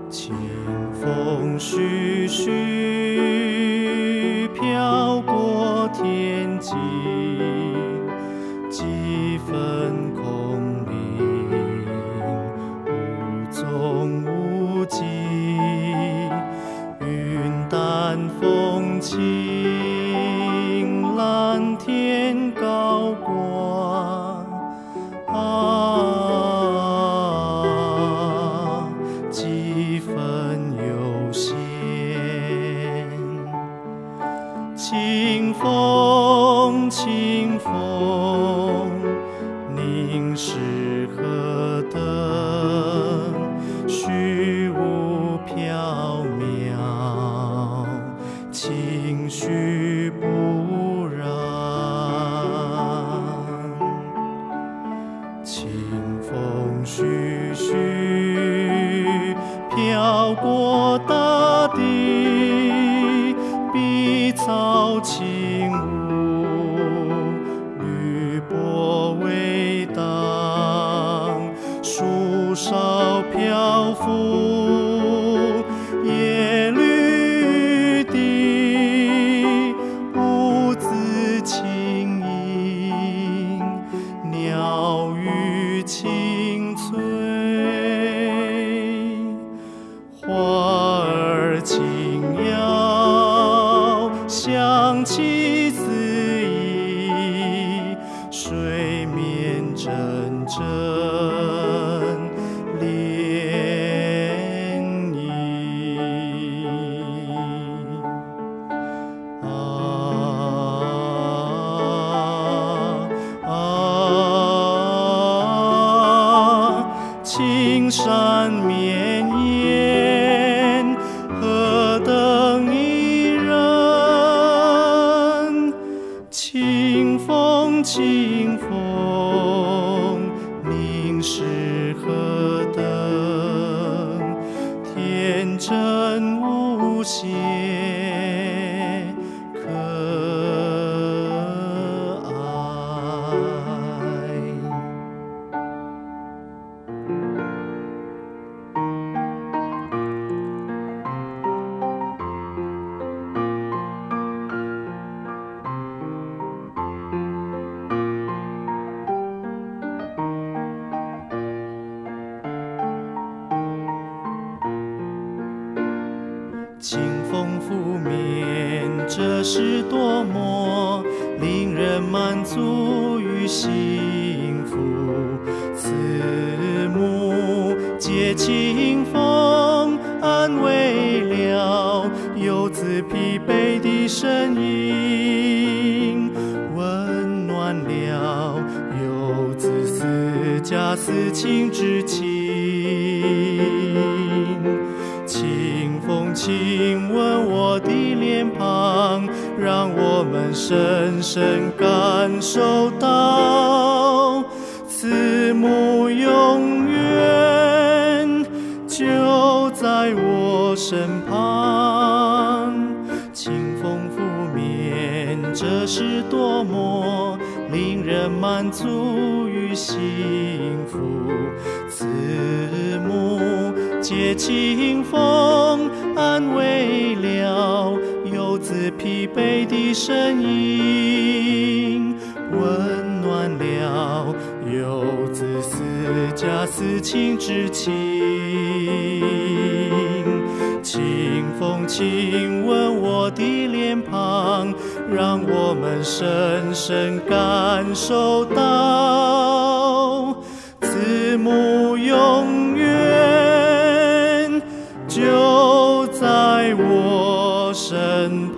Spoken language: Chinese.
清风徐徐飘过天际，几分空灵，无踪无迹。云淡风轻，蓝天高挂。几分悠闲，清风清风，凝视何等虚无缥缈，情绪不染。清风徐徐飘过大地，碧草轻舞，绿波微荡，树梢漂浮，叶绿地，屋子轻盈，鸟语清脆，花儿轻摇，香气四溢，水面阵阵涟漪。青山绵延，何等怡人。清风清风，凝视何等天真无邪，可爱。清风拂面，这是多么令人满足与幸福。慈母借清风，安慰了游子疲惫的身影，温暖了游子思家思亲之情。清风亲吻我的脸庞，让我们深深感受到慈母永远就在我身旁。清风拂面，这是多么令人满足与幸福。慈母借清风，安慰了游子疲惫的身影，温暖了游子思家思亲之情。清风亲吻我的脸庞，让我们深深感受到慈母永远就在我身旁。